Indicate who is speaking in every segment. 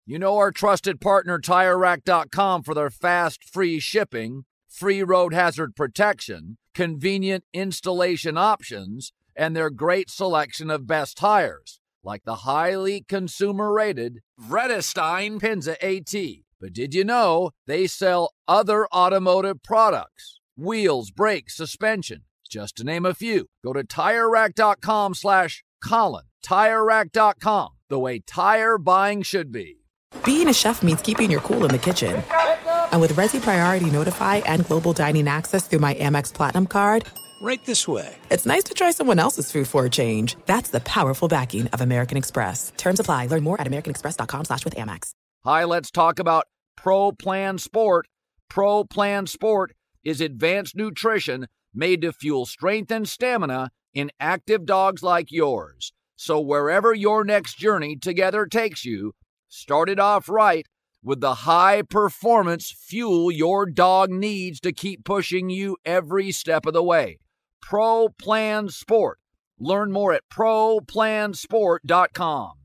Speaker 1: You know our trusted partner TireRack.com for their fast, free shipping, free road hazard protection, convenient installation options, and their great selection of best tires, like the highly consumer-rated Vredestein Pinza AT. But did you know they sell other automotive products? Wheels, brakes, suspension, just to name a few. Go to TireRack.com/Colin. TireRack.com, the way tire buying should be.
Speaker 2: Being a chef means keeping your cool in the kitchen. And with Resi Priority Notify and Global Dining Access through my Amex Platinum card,
Speaker 3: right this way.
Speaker 2: It's nice to try someone else's food for a change. That's the powerful backing of American Express. Terms apply. Learn more at americanexpress.com/withAmex.
Speaker 1: Hi, let's talk about Pro Plan Sport. Pro Plan Sport is advanced nutrition made to fuel strength and stamina in active dogs like yours. So wherever your next journey together takes you, start it off right with the high-performance fuel your dog needs to keep pushing you every step of the way. Pro Plan Sport. Learn more at ProPlansport.com.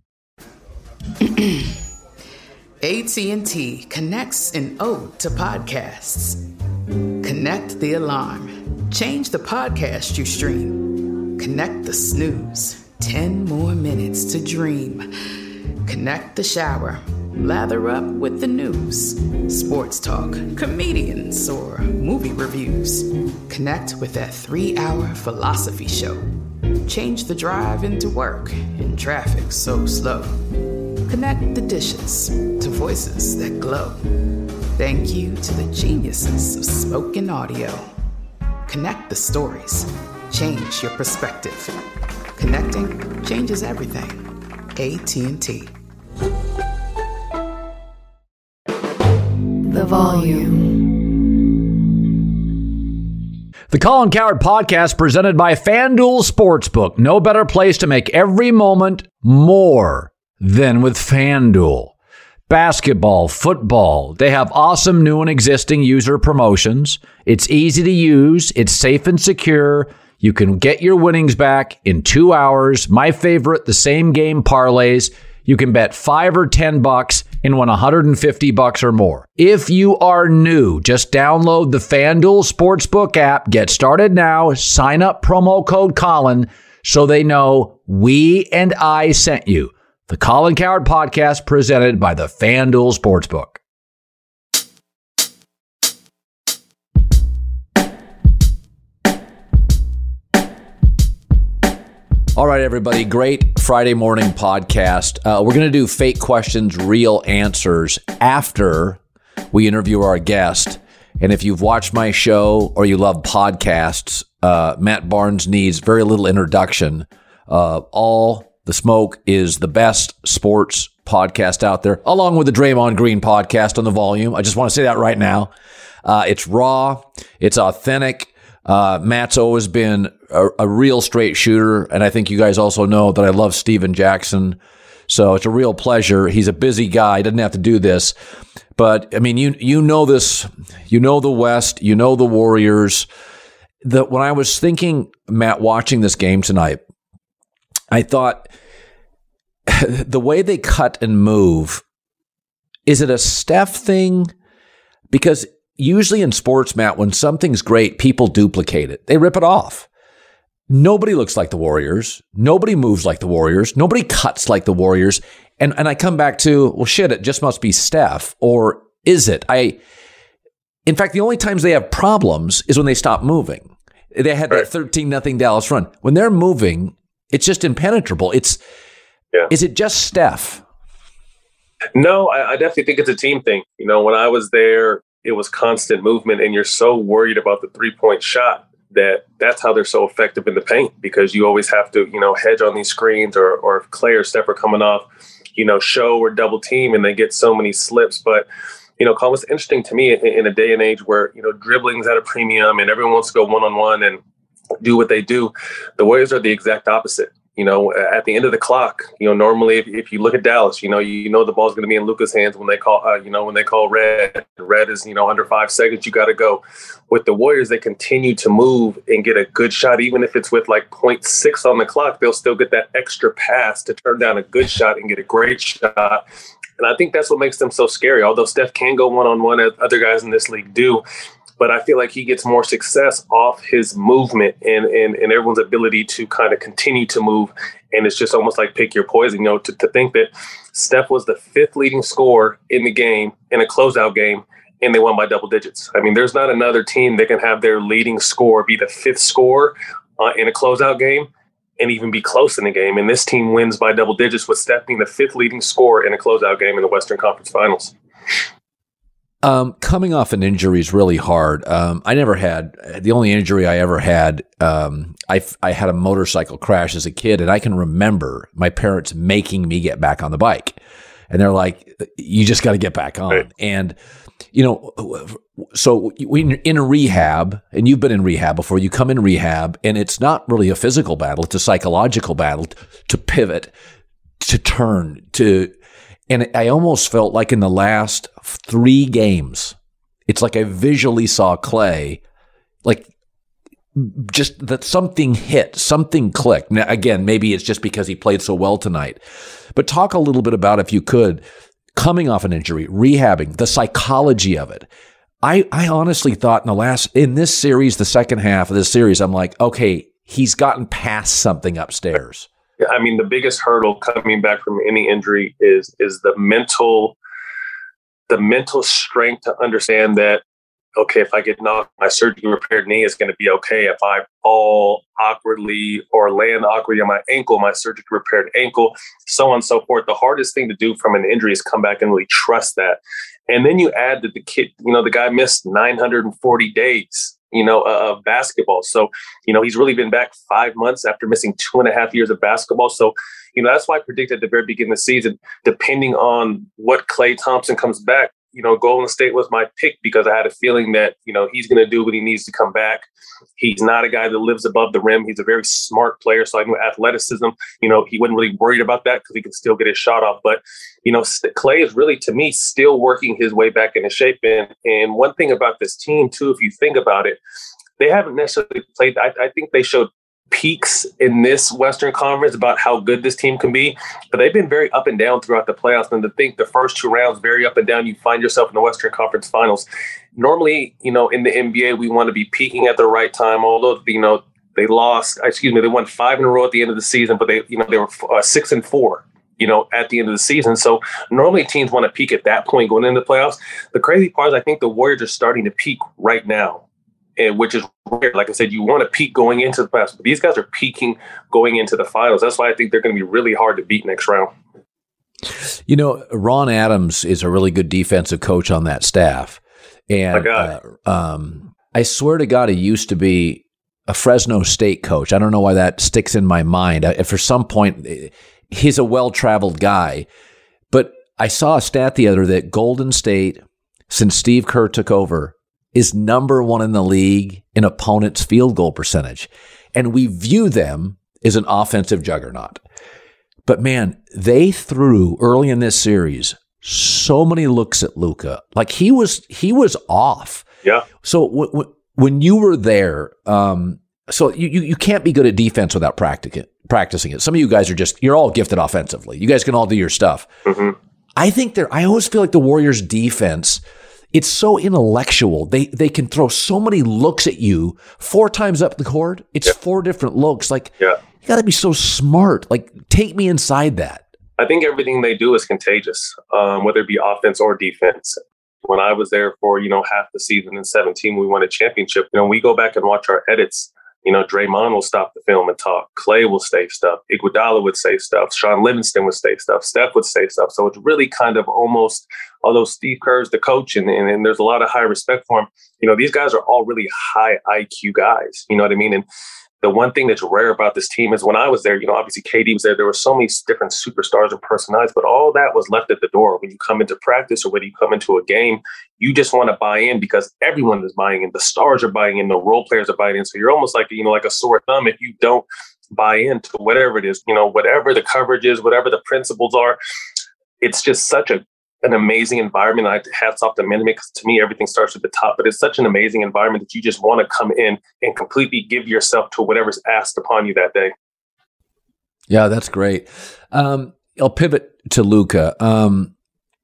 Speaker 4: AT&T connects an ode to podcasts. Connect the alarm. Change the podcast you stream. Connect the snooze. 10 more minutes to dream. Connect the shower. Lather up with the news. Sports talk, comedians, or movie reviews. Connect with that 3-hour philosophy show. Change the drive into work in traffic so slow. Connect the dishes to voices that glow. Thank you to the geniuses of spoken audio. Connect the stories. Change your perspective. Connecting changes everything. AT&T.
Speaker 5: The Volume.
Speaker 1: The Colin Cowherd Podcast presented by FanDuel Sportsbook. No better place to make every moment more than with FanDuel. Basketball, football, they have awesome new and existing user promotions. It's easy to use. It's safe and secure. You can get your winnings back in 2 hours. My favorite, the same game parlays. You can bet $5 or $10 and win $150 or more. If you are new, just download the FanDuel Sportsbook app. Get started now. Sign up promo code Colin so they know we and I sent you. The Colin Cowherd Podcast presented by the FanDuel Sportsbook. All right, everybody. Great Friday morning podcast. We're going to do fake questions, real answers after we interview our guest. And if you've watched my show or you love podcasts, Matt Barnes needs very little introduction. All the Smoke is the best sports podcast out there, along with the Draymond Green podcast on the Volume. I just want to say that right now. It's raw. It's authentic. Matt's always been a real straight shooter, and I think you guys also know that I love Steven Jackson. So it's a real pleasure. He's a busy guy. He doesn't have to do this. But, I mean, you know this. You know the West. You know the Warriors. When I was thinking, Matt, watching this game tonight, I thought the way they cut and move, is it a Steph thing? Because usually in sports, Matt, when something's great, people duplicate it. They rip it off. Nobody looks like the Warriors. Nobody moves like the Warriors. Nobody cuts like the Warriors. And I come back to, well, shit, it just must be Steph. Or is it? In fact, the only times they have problems is when they stop moving. They had that 13-0 Dallas run. When they're moving, it's just impenetrable. Is it just Steph?
Speaker 6: No, I definitely think it's a team thing. You know, when I was there, it was constant movement, and you're so worried about the three-point shot that's how they're so effective in the paint, because you always have to, hedge on these screens, or if Clay or Steph are coming off, show or double team, and they get so many slips. But, Colin, what's interesting to me in a day and age where, dribbling's at a premium and everyone wants to go one-on-one and do what they do, the Warriors are the exact opposite. At the end of the clock, normally if you look at Dallas, the ball's going to be in Luka's hands when they call, when they call red. Red is, under 5 seconds, you got to go. With the Warriors, they continue to move and get a good shot. Even if it's with like 0.6 on the clock, they'll still get that extra pass to turn down a good shot and get a great shot. And I think that's what makes them so scary. Although Steph can go one-on-one, as other guys in this league do, but I feel like he gets more success off his movement and everyone's ability to kind of continue to move. And it's just almost like pick your poison, to think that Steph was the 5th leading scorer in the game, in a closeout game, and they won by double digits. I mean, there's not another team that can have their leading scorer be the 5th scorer in a closeout game and even be close in the game. And this team wins by double digits with Steph being the 5th leading scorer in a closeout game in the Western Conference Finals.
Speaker 1: Coming off an injury is really hard. The only injury I ever had, I had a motorcycle crash as a kid, and I can remember my parents making me get back on the bike. And they're like, you just got to get back on. Right. And, so when you're in rehab, and you've been in rehab before, you come in rehab, and it's not really a physical battle. It's a psychological battle to pivot, to turn, and I almost felt like in the last 3 games, it's like I visually saw Klay, like just that something hit, something clicked. Now, again, maybe it's just because he played so well tonight. But talk a little bit about, if you could, coming off an injury, rehabbing, the psychology of it. I honestly thought in this series, the second half of this series, I'm like, okay, he's gotten past something upstairs.
Speaker 6: I mean, the biggest hurdle coming back from any injury is the mental strength to understand that, okay, if I get knocked, my surgically repaired knee is going to be okay. If I fall awkwardly or land awkwardly on my ankle, my surgically repaired ankle, so on and so forth. The hardest thing to do from an injury is come back and really trust that. And then you add that the kid, the guy missed 940 days. Of basketball. So, he's really been back 5 months after missing 2.5 years of basketball. So, that's why I predicted at the very beginning of the season, depending on what Klay Thompson comes back, Golden State was my pick because I had a feeling that, he's going to do what he needs to come back. He's not a guy that lives above the rim. He's a very smart player. So I knew athleticism, he wasn't really worried about that because he could still get his shot off. But, Klay is really, to me, still working his way back into shape. And one thing about this team, too, if you think about it, they haven't necessarily played. I think they showed peaks in this Western Conference about how good this team can be, but they've been very up and down throughout the playoffs. And to think the first 2 rounds, very up and down, you find yourself in the Western Conference Finals. Normally, in the NBA, we want to be peaking at the right time, although, they won 5 in a row at the end of the season, but they were 6-4. At the end of the season. So normally teams want to peak at that point going into the playoffs. The crazy part is I think the Warriors are starting to peak right now, which is rare. Like I said, you want to peak going into the playoffs, but these guys are peaking going into the finals. That's why I think they're going to be really hard to beat next round.
Speaker 1: Ron Adams is a really good defensive coach on that staff. And I swear to God, he used to be a Fresno State coach. I don't know why that sticks in my mind. For some point, he's a well-traveled guy. But I saw a stat the other that Golden State, since Steve Kerr took over, is number 1 in the league in opponents' field goal percentage. And we view them as an offensive juggernaut. But man, they threw early in this series so many looks at Luka. Like he was off.
Speaker 6: Yeah.
Speaker 1: So when you were there, so you can't be good at defense without practicing it. Some of you guys you're all gifted offensively. You guys can all do your stuff. Mm-hmm. I always feel like the Warriors defense, it's so intellectual. They can throw so many looks at you 4 times up the court. It's 4 different looks. Like, you got to be so smart. Like, take me inside that.
Speaker 6: I think everything they do is contagious, whether it be offense or defense. When I was there for, half the season in 2017, we won a championship. We go back and watch our edits. Draymond will stop the film and talk. Klay will say stuff. Iguodala would say stuff. Sean Livingston would say stuff. Steph would say stuff. So it's really kind of almost, although Steve Kerr's the coach and there's a lot of high respect for him, these guys are all really high IQ guys. You know what I mean? And the one thing that's rare about this team is when I was there, obviously KD was there. There were so many different superstars and personalities, but all that was left at the door. When you come into practice or when you come into a game, you just want to buy in because everyone is buying in. The stars are buying in. The role players are buying in. So you're almost like, like a sore thumb if you don't buy into whatever it is, whatever the coverage is, whatever the principles are. It's just such an amazing environment. Hats off to management because to me, everything starts at the top, but it's such an amazing environment that you just want to come in and completely give yourself to whatever's asked upon you that day.
Speaker 1: Yeah, that's great. I'll pivot to Luka.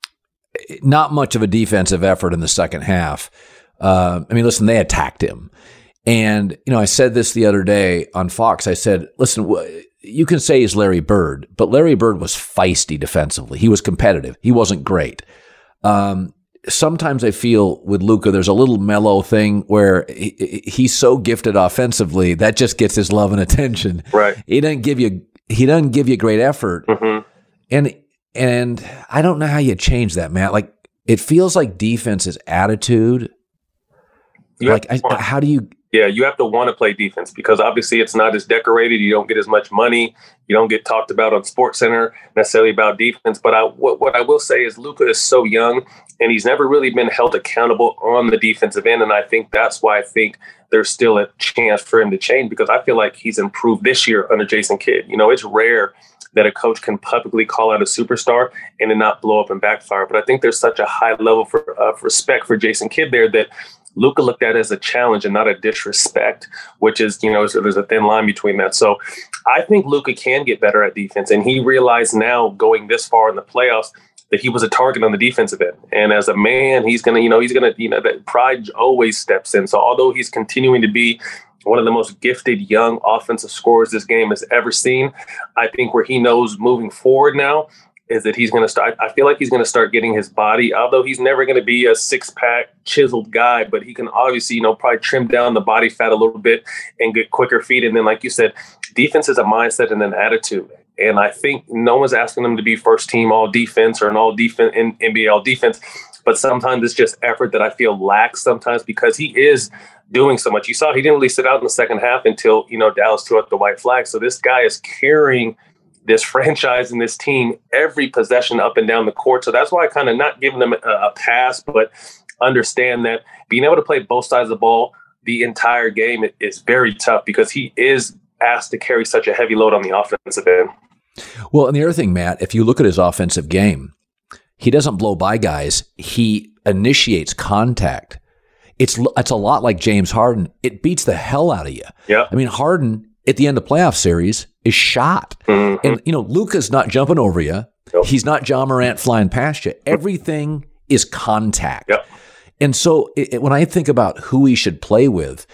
Speaker 1: not much of a defensive effort in the second half. I mean, listen, they attacked him. And, I said this the other day on Fox. I said, listen, you can say he's Larry Bird, but Larry Bird was feisty defensively. He was competitive. He wasn't great. Sometimes I feel with Luka, there's a little mellow thing where he's so gifted offensively that just gets his love and attention.
Speaker 6: Right.
Speaker 1: He doesn't give you great effort. Mm-hmm. And I don't know how you change that, Matt. Like, it feels like defense is attitude. How do you?
Speaker 6: Yeah, you have to want to play defense because obviously it's not as decorated. You don't get as much money. You don't get talked about on SportsCenter necessarily about defense. But what I will say is Luka is so young and he's never really been held accountable on the defensive end. And I think that's why I think there's still a chance for him to change because I feel like he's improved this year under Jason Kidd. It's rare that a coach can publicly call out a superstar and then not blow up and backfire. But I think there's such a high level of respect for Jason Kidd there that Luka looked at it as a challenge and not a disrespect, which is, so there's a thin line between that. So I think Luka can get better at defense. And he realized now going this far in the playoffs that he was a target on the defensive end. And as a man, he's going to, that pride always steps in. So although he's continuing to be one of the most gifted young offensive scorers this game has ever seen, I think where he knows moving forward now is that he's going to start. I feel like he's going to start getting his body, although he's never going to be a six-pack chiseled guy, but he can obviously, probably trim down the body fat a little bit and get quicker feet. And then, like you said, defense is a mindset and an attitude. And I think no one's asking him to be first team all defense or an all defense in NBA all defense. But sometimes it's just effort that I feel lacks sometimes because he is doing so much. You saw he didn't really sit out in the second half until, Dallas threw out the white flag. So this guy is carrying this franchise and this team every possession up and down the court. So that's why I kind of not giving them a pass, but understand that being able to play both sides of the ball the entire game is very tough because he is asked to carry such a heavy load on the offensive end.
Speaker 1: Well, and the other thing, Matt, if you look at his offensive game, he doesn't blow by guys. He initiates contact. It's a lot like James Harden. It beats the hell out of you.
Speaker 6: Yeah.
Speaker 1: I mean, Harden at the end of playoff series is shot. Mm-hmm. And, Luka's not jumping over you. Nope. He's not John Morant flying past you. Everything is contact.
Speaker 6: Yep.
Speaker 1: And so when I think about who he should play with,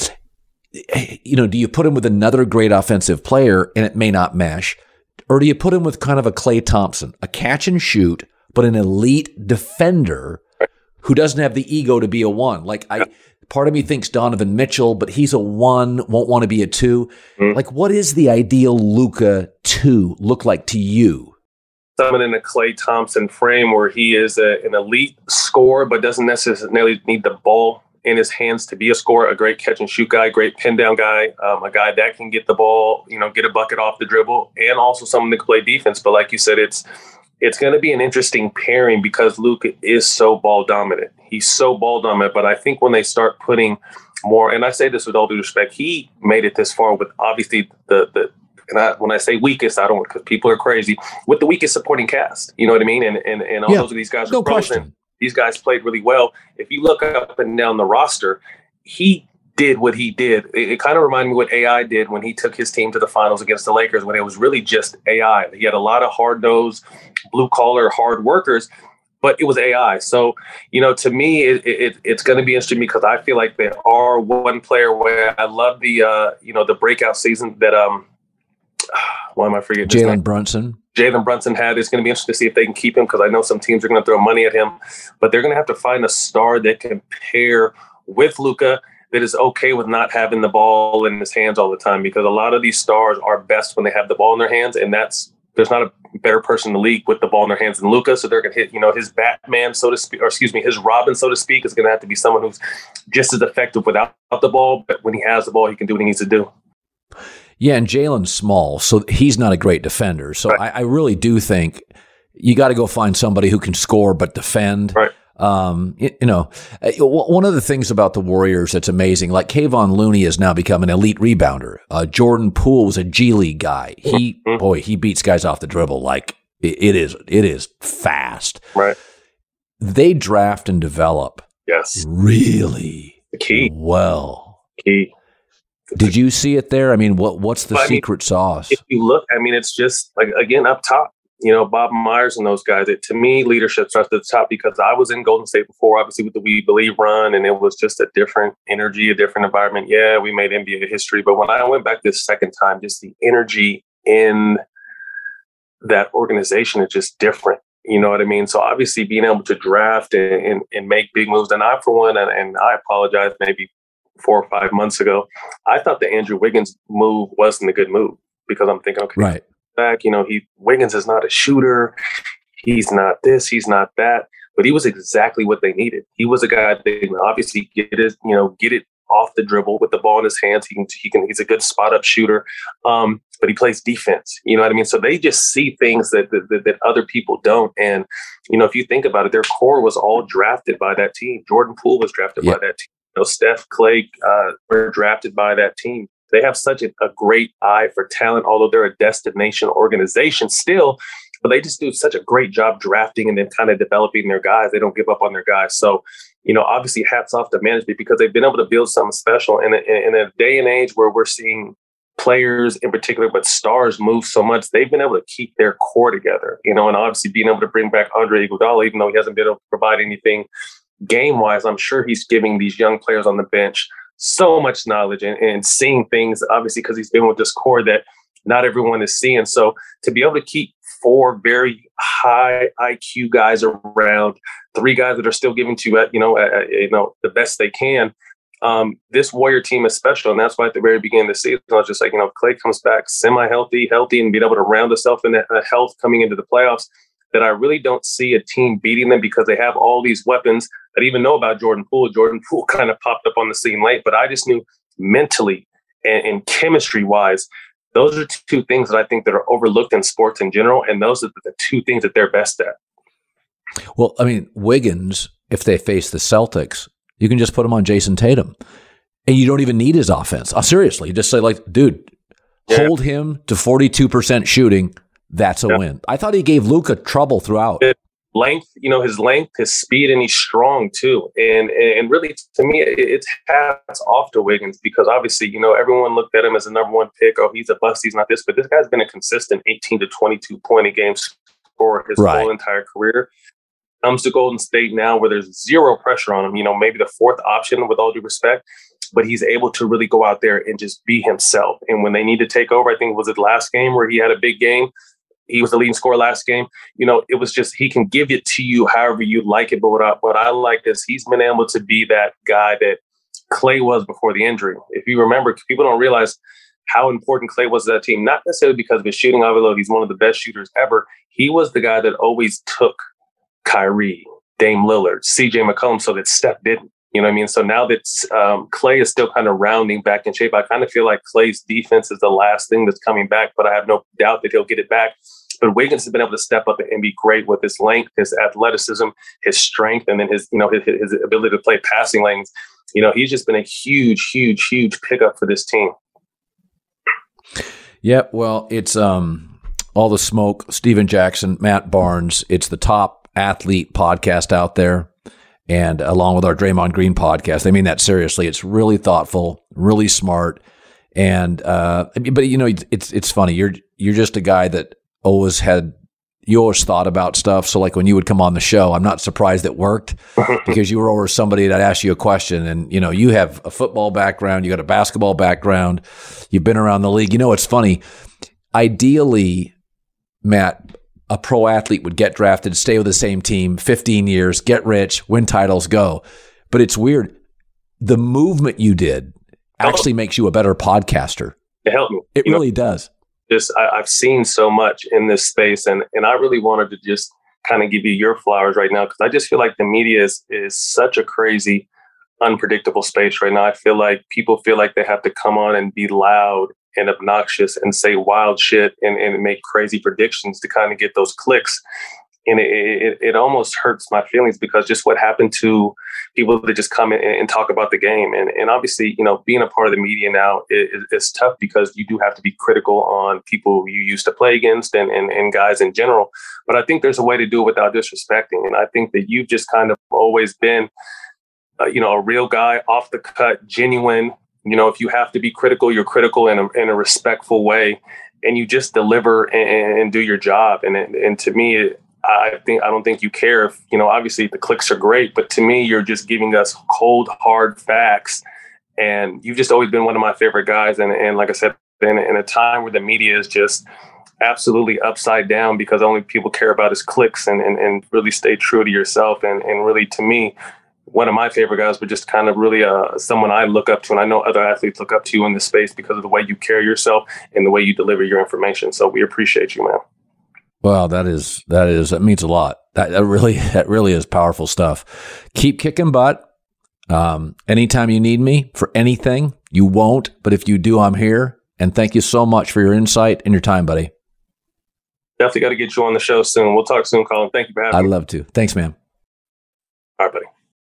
Speaker 1: do you put him with another great offensive player and it may not mesh? Or do you put him with kind of a Klay Thompson, a catch and shoot, but an elite defender who doesn't have the ego to be a one? Part of me thinks Donovan Mitchell, but he's a one, won't want to be a two. Mm-hmm. Like, what is the ideal Luka 2 look like to you?
Speaker 6: Someone in a Klay Thompson frame where he is an elite scorer, but doesn't necessarily need the ball in his hands to be a scorer, a great catch and shoot guy, great pin down guy, a guy that can get the ball, get a bucket off the dribble, and also someone that can play defense. But like you said, it's going to be an interesting pairing because Luka is so ball dominant. He's so ball dominant, but I think when they start putting more, and I say this with all due respect, he made it this far with obviously when I say weakest, I don't, because people are crazy, with the weakest supporting cast. You know what I mean? And all those of these guys are pros, and these guys played really well. If you look up and down the roster, he did what he did. It kind of reminded me what AI did when he took his team to the finals against the Lakers, when it was really just AI. He had a lot of hard-nosed, blue-collar, hard workers, but it was AI. So, to me, it's going to be interesting because I feel like there are one player where I love the breakout season that why am I forgetting?
Speaker 1: Jalen Brunson had. It's going to be interesting to see if they can keep him because I know some teams are going to throw money at him, but they're going to have to find a star that can pair with Luka that is okay with not having the ball in his hands all the time, because a lot of these stars are best when they have the ball in their hands, and there's not a better person in the league with the ball in their hands than Luka. So they're going to hit, his Batman, so to speak, or excuse me, his Robin, so to speak, is going to have to be someone who's just as effective without the ball, but when he has the ball, he can do what he needs to do. Yeah, and Jalen's small, so he's not a great defender. So right. I really do think you got to go find somebody who can score but defend.
Speaker 6: Right.
Speaker 1: One of the things about the Warriors that's amazing, like Kayvon Looney has now become an elite rebounder. Jordan Poole was a G League guy. He beats guys off the dribble like it is fast.
Speaker 6: Right.
Speaker 1: They draft and develop.
Speaker 6: Yes.
Speaker 1: Really
Speaker 6: the key.
Speaker 1: Well.
Speaker 6: Key.
Speaker 1: Did you see it there? I mean, what's the secret sauce?
Speaker 6: If you look, I mean, it's just like, again, up top. Bob Myers and those guys, to me, leadership starts at the top because I was in Golden State before, obviously with the We Believe run, and it was just a different energy, a different environment. Yeah, we made NBA history, but when I went back this second time, just the energy in that organization is just different. You know what I mean? So obviously being able to draft and make big moves, and I, for one, and I apologize, maybe 4 or 5 months ago, I thought the Andrew Wiggins move wasn't a good move because I'm thinking, okay,
Speaker 1: right.
Speaker 6: Back, Wiggins is not a shooter. He's not this, he's not that, but he was exactly what they needed. He was a guy that can obviously get it off the dribble with the ball in his hands. He's a good spot up shooter. But he plays defense. You know what I mean? So they just see things that other people don't. And, if you think about it, their core was all drafted by that team. Jordan Poole was drafted by that team. Steph, Clay were drafted by that team. They have such a great eye for talent, although they're a destination organization still, but they just do such a great job drafting and then kind of developing their guys. They don't give up on their guys. So, obviously hats off to management because they've been able to build something special in a day and age where we're seeing players in particular, but stars move so much. They've been able to keep their core together, and obviously being able to bring back Andre Iguodala, even though he hasn't been able to provide anything game-wise, I'm sure he's giving these young players on the bench so much knowledge and seeing things, obviously, because he's been with this core that not everyone is seeing. So to be able to keep 4 very high IQ guys around, 3 guys that are still giving to you, the best they can. This Warrior team is special, and that's why at the very beginning of the season, I was just like, Clay comes back semi-healthy, and being able to round himself in health coming into the playoffs, that I really don't see a team beating them because they have all these weapons. I didn't even know about Jordan Poole. Jordan Poole kind of popped up on the scene late, but I just knew mentally and chemistry-wise, those are 2 things that I think that are overlooked in sports in general, and those are the 2 things that they're best at.
Speaker 1: Well, I mean, Wiggins, if they face the Celtics, you can just put him on Jason Tatum, and you don't even need his offense. Seriously, you just say, dude, hold him to 42% shooting. That's a win. I thought he gave Luka trouble throughout.
Speaker 6: His length, his speed, and he's strong too. And really, to me, it's hats off to Wiggins because obviously, everyone looked at him as the number 1 pick. Oh, he's a bust. He's not this. But this guy's been a consistent 18 to 22 point a game scorer his whole entire career. Comes to Golden State now where there's zero pressure on him. Maybe the 4th option with all due respect. But he's able to really go out there and just be himself. And when they need to take over, I think it was the last game where he had a big game. He was the leading scorer last game. It was just he can give it to you however you like it. But what I like is he's been able to be that guy that Clay was before the injury. If you remember, people don't realize how important Clay was to that team, not necessarily because of his shooting, although he's one of the best shooters ever. He was the guy that always took Kyrie, Dame Lillard, CJ McCollum so that Steph didn't. You know what I mean? So now that Clay is still kind of rounding back in shape, I kind of feel like Clay's defense is the last thing that's coming back, but I have no doubt that he'll get it back. But Wiggins has been able to step up and be great with his length, his athleticism, his strength, and then his ability to play passing lanes. He's just been a huge, huge, huge pickup for this team.
Speaker 1: Yeah, well, it's all the smoke. Steven Jackson, Matt Barnes. It's the top athlete podcast out there. And along with our Draymond Green podcast, I mean that seriously. It's really thoughtful, really smart, and but it's funny. You're just a guy that you always thought about stuff. So like when you would come on the show, I'm not surprised it worked because you were over somebody that asked you a question, and you have a football background, you got a basketball background, you've been around the league. It's funny. Ideally, Matt, a pro athlete would get drafted, stay with the same team, 15 years, get rich, win titles, go. But it's weird. The movement you did actually makes you a better podcaster.
Speaker 6: It helped me.
Speaker 1: It really does.
Speaker 6: I've seen so much in this space, and I really wanted to just kind of give you your flowers right now because I just feel like the media is such a crazy, unpredictable space right now. I feel like people feel like they have to come on and be loud and obnoxious and say wild shit and make crazy predictions to kind of get those clicks. And it almost hurts my feelings because just what happened to people that just come in and talk about the game. And obviously, being a part of the media now is tough because you do have to be critical on people you used to play against and guys in general. But I think there's a way to do it without disrespecting. And I think that you've just kind of always been, a real guy, off the cut, genuine. If you have to be critical, you're critical in a respectful way. and you just deliver and do your job. And to me, I don't think you care if, obviously the clicks are great, but to me, you're just giving us cold, hard facts. And you've just always been one of my favorite guys. And like I said, in a time where the media is just absolutely upside down because only people care about is clicks, and really stay true to yourself. And really, to me, one of my favorite guys, but just kind of really someone I look up to. And I know other athletes look up to you in this space because of the way you carry yourself and the way you deliver your information. So we appreciate you, man.
Speaker 1: Well, that means a lot. That really is powerful stuff. Keep kicking butt. Anytime you need me for anything, you won't, but if you do, I'm here. And thank you so much for your insight and your time, buddy.
Speaker 6: Definitely got to get you on the show soon. We'll talk soon, Colin. Thank you for having me.
Speaker 1: I'd love to. Thanks, man.
Speaker 6: All right, buddy.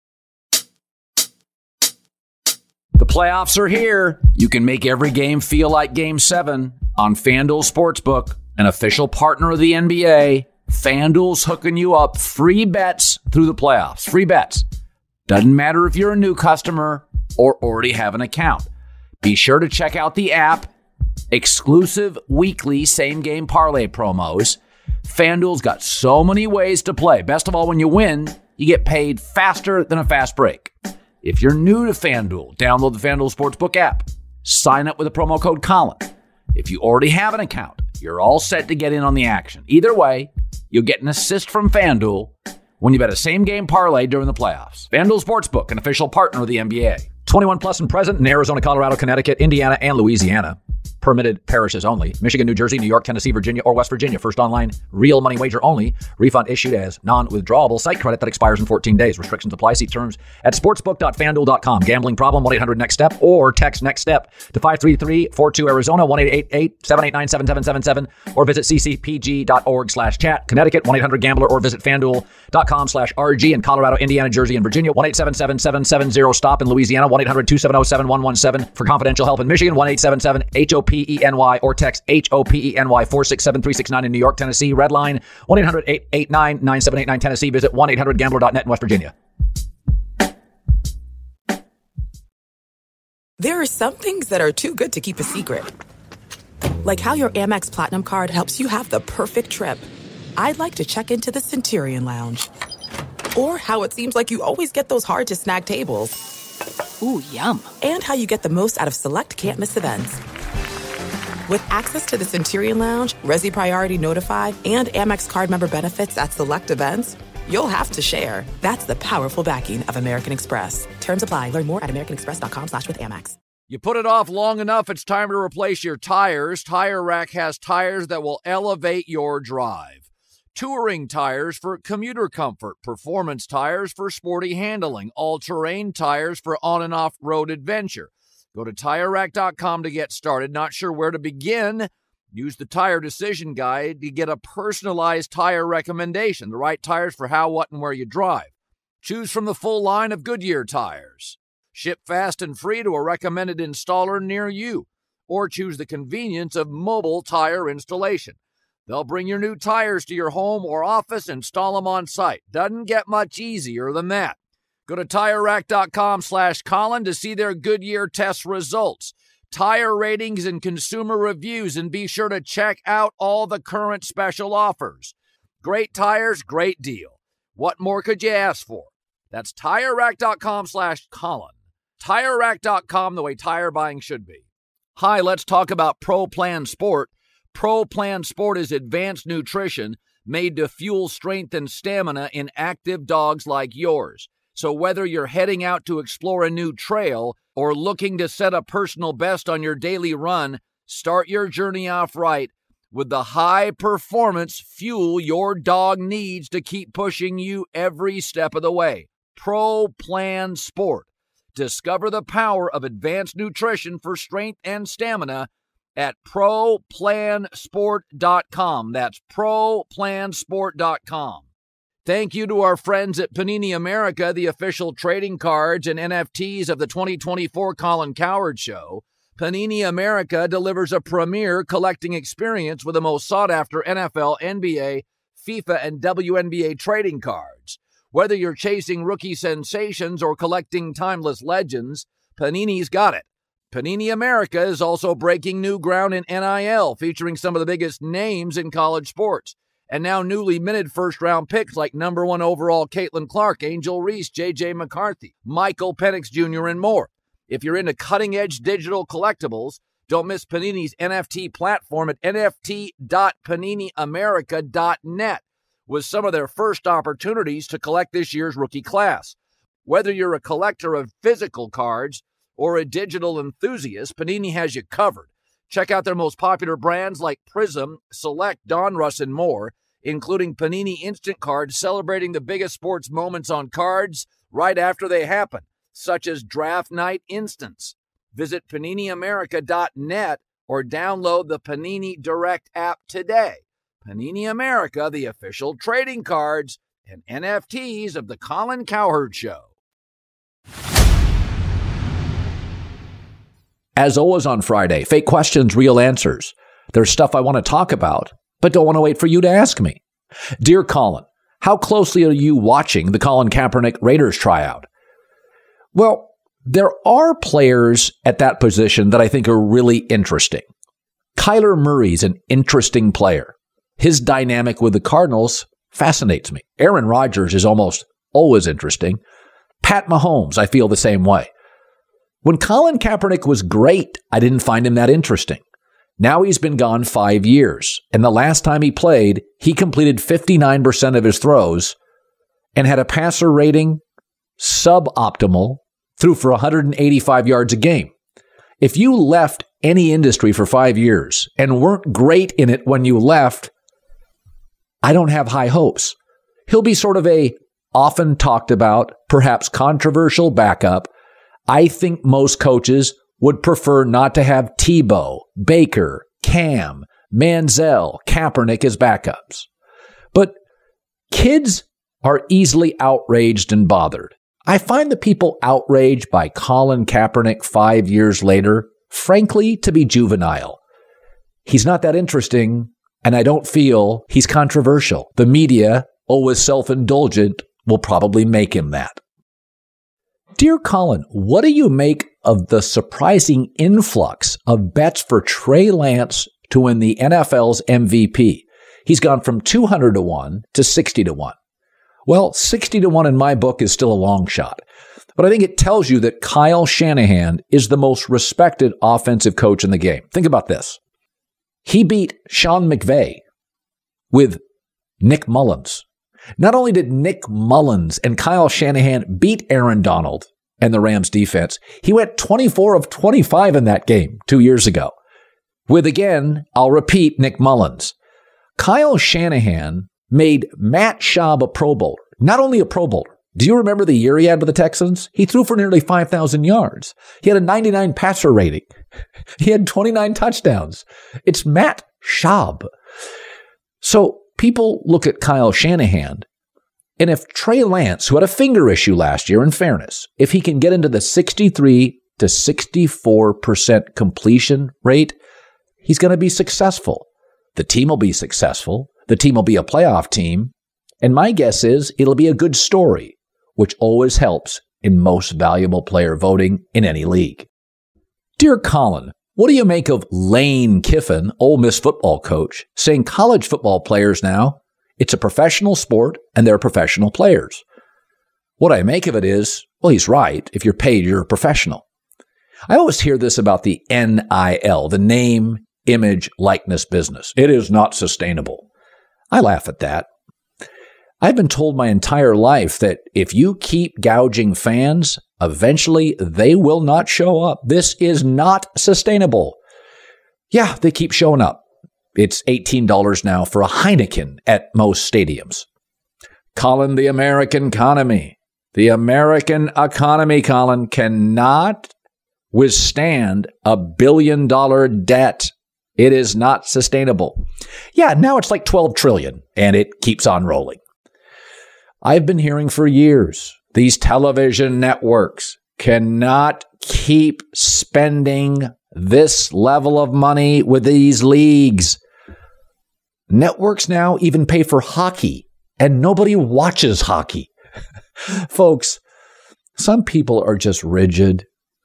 Speaker 1: The playoffs are here. You can make every game feel like Game 7 on FanDuel Sportsbook, an official partner of the NBA. FanDuel's hooking you up free bets through the playoffs. Free bets. Doesn't matter if you're a new customer or already have an account. Be sure to check out the app. Exclusive weekly same-game parlay promos. FanDuel's got so many ways to play. Best of all, when you win, you get paid faster than a fast break. If you're new to FanDuel, download the FanDuel Sportsbook app. Sign up with the promo code Colin. If you already have an account, you're all set to get in on the action. Either way, you'll get an assist from FanDuel when you bet a same-game parlay during the playoffs. FanDuel Sportsbook, an official partner of the NBA. 21 plus and present in Arizona, Colorado, Connecticut, Indiana, and Louisiana. Permitted parishes only. Michigan, New Jersey, New York, Tennessee, Virginia, or West Virginia. First online, real money wager only. Refund issued as non-withdrawable site credit that expires in 14 days. Restrictions apply. See terms at sportsbook.fanduel.com. Gambling problem, 1-800-NEXT-STEP, or text NEXT STEP to 53342 Arizona, 1-888-789-7777, or visit ccpg.org/chat. Connecticut, 1-800-GAMBLER, or visit fanduel.com/RG. In Colorado, Indiana, Jersey, and Virginia, 1-877-770-STOP. In Louisiana, 1-800-270-7117. For confidential help in Michigan, 1-877-HOPENY, or text HOPENY 467-369. In New York, Tennessee, Redline, 1-800-889-9789. Tennessee, visit 1-800-GAMBLER.net in West Virginia.
Speaker 2: There are some things that are too good to keep a secret. Like how your Amex Platinum card helps you have the perfect trip. I'd like to check into the Centurion Lounge. Or how it seems like you always get those hard-to-snag tables.
Speaker 3: Ooh, yum.
Speaker 2: And how you get the most out of select can't-miss events. With access to the Centurion Lounge, Resi Priority Notify, and Amex card member benefits at select events, you'll have to share. That's the powerful backing of American Express. Terms apply. Learn more at americanexpress.com/withAmex.
Speaker 1: You put it off long enough, it's time to replace your tires. Tire Rack has tires that will elevate your drive. Touring tires for commuter comfort, performance tires for sporty handling, all-terrain tires for on- and off-road adventure. Go to TireRack.com to get started. Not sure where to begin? Use the Tire Decision Guide to get a personalized tire recommendation, the right tires for how, what, and where you drive. Choose from the full line of Goodyear tires. Ship fast and free to a recommended installer near you. Or choose the convenience of mobile tire installation. They'll bring your new tires to your home or office and install them on site. Doesn't get much easier than that. Go to TireRack.com/Colin to see their Goodyear test results, tire ratings, and consumer reviews, and be sure to check out all the current special offers. Great tires, great deal. What more could you ask for? That's TireRack.com/Colin. TireRack.com, the way tire buying should be. Hi, let's talk about Pro Plan Sport. Pro Plan Sport is advanced nutrition made to fuel strength and stamina in active dogs like yours. So whether you're heading out to explore a new trail or looking to set a personal best on your daily run, start your journey off right with the high-performance fuel your dog needs to keep pushing you every step of the way. Pro Plan Sport. Discover the power of advanced nutrition for strength and stamina at ProPlansport.com. That's ProPlansport.com. Thank you to our friends at Panini America, the official trading cards and NFTs of the 2024 Colin Cowherd Show. Panini America delivers a premier collecting experience with the most sought-after NFL, NBA, FIFA, and WNBA trading cards. Whether you're chasing rookie sensations or collecting timeless legends, Panini's got it. Panini America is also breaking new ground in NIL, featuring some of the biggest names in college sports. And now newly minted first-round picks like number 1 overall Caitlin Clark, Angel Reese, J.J. McCarthy, Michael Penix Jr., and more. If you're into cutting-edge digital collectibles, don't miss Panini's NFT platform at nft.paniniamerica.net with some of their first opportunities to collect this year's rookie class. Whether you're a collector of physical cards or a digital enthusiast, Panini has you covered. Check out their most popular brands like Prism, Select, Donruss, and more, including Panini Instant Cards celebrating the biggest sports moments on cards right after they happen, such as Draft Night Instants. Visit PaniniAmerica.net or download the Panini Direct app today. Panini America, the official trading cards and NFTs of the Colin Cowherd Show. As always on Friday, fake questions, real answers. There's stuff I want to talk about, but don't want to wait for you to ask me. Dear Colin, how closely are you watching the Colin Kaepernick Raiders tryout? Well, there are players at that position that I think are really interesting. Kyler Murray's an interesting player. His dynamic with the Cardinals fascinates me. Aaron Rodgers is almost always interesting. Pat Mahomes, I feel the same way. When Colin Kaepernick was great, I didn't find him that interesting. Now he's been gone 5 years, and the last time he played, he completed 59% of his throws and had a passer rating suboptimal, threw for 185 yards a game. If you left any industry for 5 years and weren't great in it when you left, I don't have high hopes. He'll be sort of a often talked about, perhaps controversial backup. I think most coaches would prefer not to have Tebow, Baker, Cam, Manziel, Kaepernick as backups. But kids are easily outraged and bothered. I find the people outraged by Colin Kaepernick 5 years later, frankly, to be juvenile. He's not that interesting, and I don't feel he's controversial. The media, always self-indulgent, will probably make him that. Dear Colin, what do you make of the surprising influx of bets for Trey Lance to win the NFL's MVP? He's gone from 200-1 to 60-1. Well, 60-1 in my book is still a long shot, but I think it tells you that Kyle Shanahan is the most respected offensive coach in the game. Think about this. He beat Sean McVay with Nick Mullins. Not only did Nick Mullins and Kyle Shanahan beat Aaron Donald and the Rams defense, he went 24 of 25 in that game 2 years ago. With, again, I'll repeat, Nick Mullins. Kyle Shanahan made Matt Schaub a Pro Bowler. Not only a Pro Bowler. Do you remember the year he had with the Texans? He threw for nearly 5,000 yards. He had a 99 passer rating. He had 29 touchdowns. It's Matt Schaub. So people look at Kyle Shanahan, and if Trey Lance, who had a finger issue last year, in fairness, if he can get into the 63 to 64% completion rate, he's going to be successful. The team will be successful. The team will be a playoff team. And my guess is it'll be a good story, which always helps in most valuable player voting in any league. Dear Colin, what do you make of Lane Kiffin, Ole Miss football coach, saying college football players now, it's a professional sport and they're professional players? What I make of it is, well, he's right. If you're paid, you're a professional. I always hear this about the NIL, the name, image, likeness business. It is not sustainable. I laugh at that. I've been told my entire life that if you keep gouging fans, eventually they will not show up. This is not sustainable. Yeah, they keep showing up. It's $18 now for a Heineken at most stadiums. Colin, the American economy. The American economy, Colin, cannot withstand $1 billion debt. It is not sustainable. Yeah, now it's like 12 trillion, and it keeps on rolling. I've been hearing for years, these television networks cannot keep spending this level of money with these leagues. Networks now even pay for hockey, and nobody watches hockey. Folks, some people are just rigid.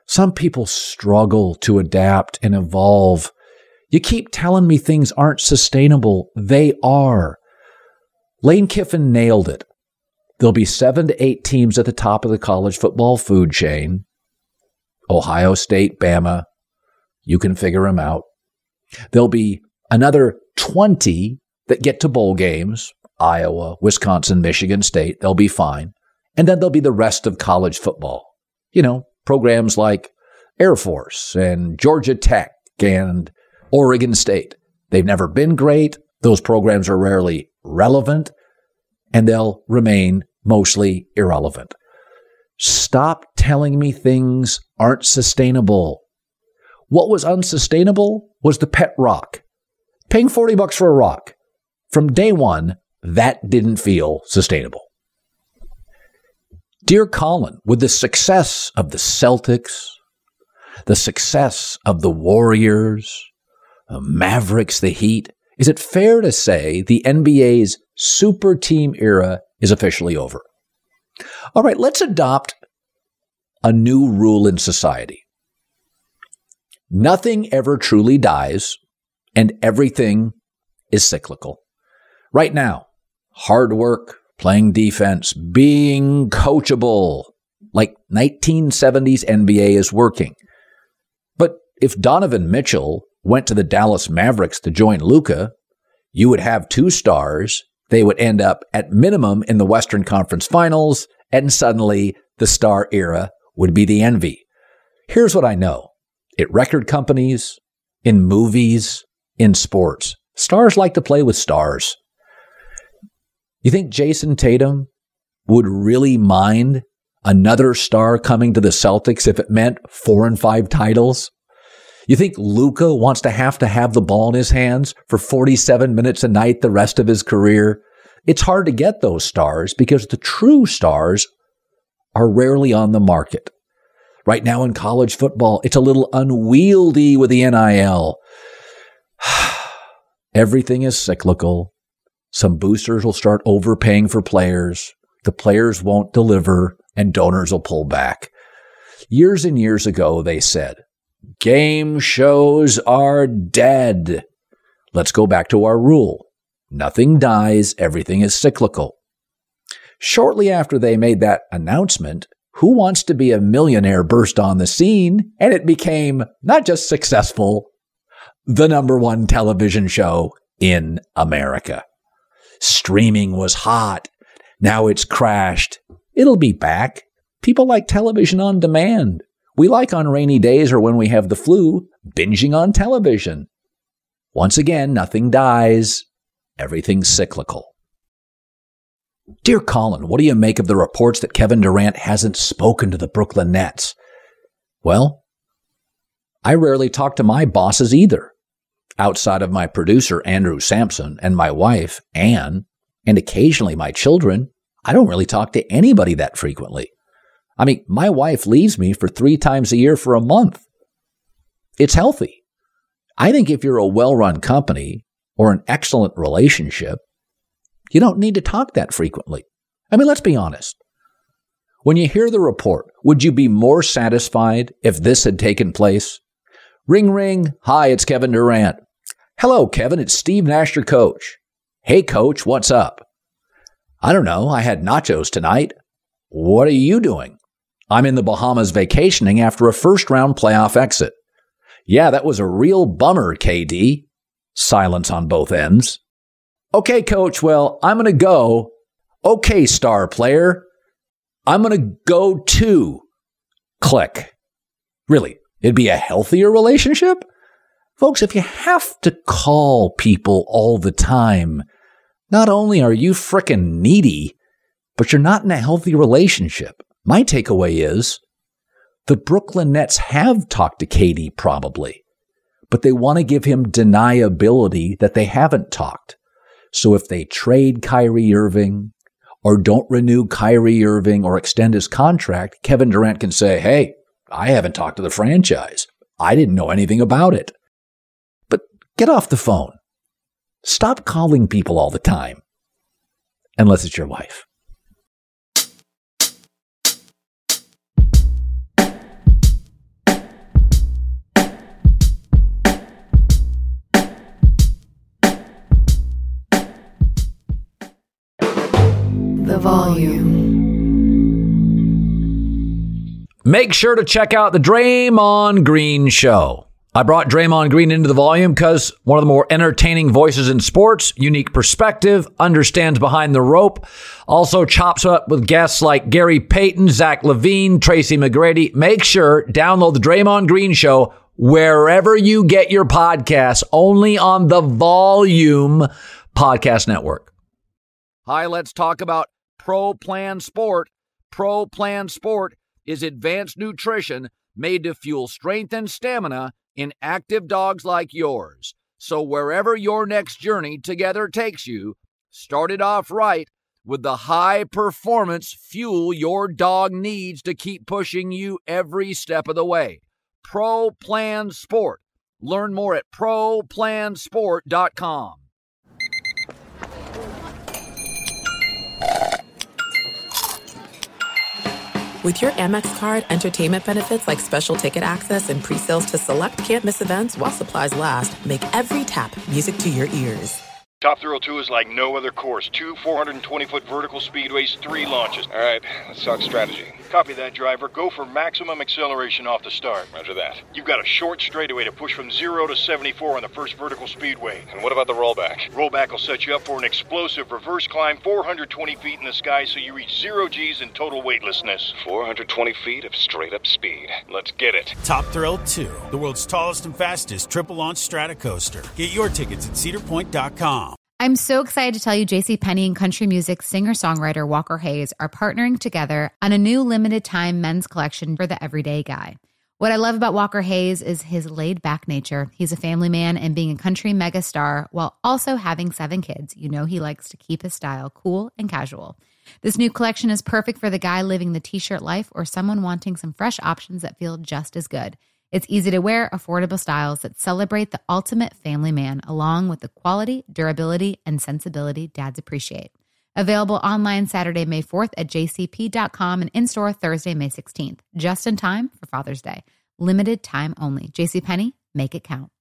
Speaker 1: Some people struggle to adapt and evolve. You keep telling me things aren't sustainable. They are. Lane Kiffin nailed it. There'll be 7 to 8 teams at the top of the college football food chain. Ohio State, Bama, you can figure them out. There'll be another 20 that get to bowl games. Iowa, Wisconsin, Michigan State, they'll be fine. And then there'll be the rest of college football. Programs like Air Force and Georgia Tech and Oregon State. They've never been great. Those programs are rarely relevant, and they'll remain mostly irrelevant. Stop telling me things aren't sustainable. What was unsustainable was the pet rock. Paying $40 for a rock. From day one, that didn't feel sustainable. Dear Colin, with the success of the Celtics, the success of the Warriors, the Mavericks, the Heat, is it fair to say the NBA's super team era is officially over? All right, let's adopt a new rule in society. Nothing ever truly dies, and everything is cyclical. Right now, hard work, playing defense, being coachable, like 1970s NBA is working. But if Donovan Mitchell went to the Dallas Mavericks to join Luka, you would have 2 stars. They would end up at minimum in the Western Conference Finals, and suddenly the star era would be the envy. Here's what I know. At record companies, in movies, in sports, stars like to play with stars. You think Jason Tatum would really mind another star coming to the Celtics if it meant 4 and 5 titles? You think Luka wants to have the ball in his hands for 47 minutes a night the rest of his career? It's hard to get those stars because the true stars are rarely on the market. Right now in college football, it's a little unwieldy with the NIL. Everything is cyclical. Some boosters will start overpaying for players. The players won't deliver, and donors will pull back. Years and years ago, they said, game shows are dead. Let's go back to our rule. Nothing dies, everything is cyclical. Shortly after they made that announcement, Who Wants to Be a Millionaire burst on the scene, and it became not just successful, the #1 television show in America. Streaming was hot. Now it's crashed. It'll be back. People like television on demand. We like on rainy days or when we have the flu, binging on television. Once again, nothing dies. Everything's cyclical. Dear Colin, what do you make of the reports that Kevin Durant hasn't spoken to the Brooklyn Nets? Well, I rarely talk to my bosses either. Outside of my producer, Andrew Sampson, and my wife, Ann, and occasionally my children, I don't really talk to anybody that frequently. I mean, my wife leaves me for 3 times a year for a month. It's healthy. I think if you're a well-run company or an excellent relationship, you don't need to talk that frequently. I mean, let's be honest. When you hear the report, would you be more satisfied if this had taken place? Ring, ring. Hi, it's Kevin Durant. Hello, Kevin. It's Steve Nash, your coach. Hey, coach, what's up? I don't know. I had nachos tonight. What are you doing? I'm in the Bahamas vacationing after a first-round playoff exit. Yeah, that was a real bummer, KD. Silence on both ends. Okay, coach, well, I'm going to go. Okay, star player. I'm going to go too. Click. Really? It'd be a healthier relationship? Folks, if you have to call people all the time, not only are you frickin' needy, but you're not in a healthy relationship. My takeaway is the Brooklyn Nets have talked to KD probably, but they want to give him deniability that they haven't talked. So if they trade Kyrie Irving or don't renew Kyrie Irving or extend his contract, Kevin Durant can say, hey, I haven't talked to the franchise. I didn't know anything about it. But get off the phone. Stop calling people all the time. Unless it's your wife. make sure to check out the Draymond Green Show. I brought Draymond Green into the volume because one of the more entertaining voices in sports, unique perspective, understands behind the rope, also chops up with guests like Gary Payton, Zach LaVine, Tracy McGrady. Make sure, download the Draymond Green Show wherever you get your podcasts, only on the Volume Podcast Network. Hi, let's talk about Pro Plan Sport. Pro Plan Sport is advanced nutrition made to fuel strength and stamina in active dogs like yours. So wherever your next journey together takes you, start it off right with the high performance fuel your dog needs to keep pushing you every step of the way. Pro Plan Sport. Learn more at ProPlansport.com.
Speaker 2: With your Amex card, entertainment benefits like special ticket access and pre-sales to select can't-miss events while supplies last make every tap music to your ears.
Speaker 3: Top Thrill 2 is like no other course. 2 420-foot vertical speedways, 3 launches.
Speaker 5: All right, let's talk strategy.
Speaker 3: Copy that, driver. Go for maximum acceleration off the start.
Speaker 5: Roger that.
Speaker 3: You've got a short straightaway to push from 0 to 74 on the first vertical speedway.
Speaker 5: And what about the rollback?
Speaker 3: Rollback will set you up for an explosive reverse climb 420 feet in the sky so you reach 0 G's in total weightlessness.
Speaker 5: 420 feet of straight-up speed. Let's get it.
Speaker 7: Top Thrill 2, the world's tallest and fastest triple-launch Stratocoaster. Get your tickets at cedarpoint.com.
Speaker 8: I'm so excited to tell you JCPenney and country music singer-songwriter Walker Hayes are partnering together on a new limited-time men's collection for the everyday guy. What I love about Walker Hayes is his laid-back nature. He's a family man, and being a country megastar while also having 7 kids, you know he likes to keep his style cool and casual. This new collection is perfect for the guy living the t-shirt life or someone wanting some fresh options that feel just as good. It's easy to wear, affordable styles that celebrate the ultimate family man, along with the quality, durability, and sensibility dads appreciate. Available online Saturday, May 4th at jcp.com and in-store Thursday, May 16th. Just in time for Father's Day. Limited time only. JCPenney, make it count.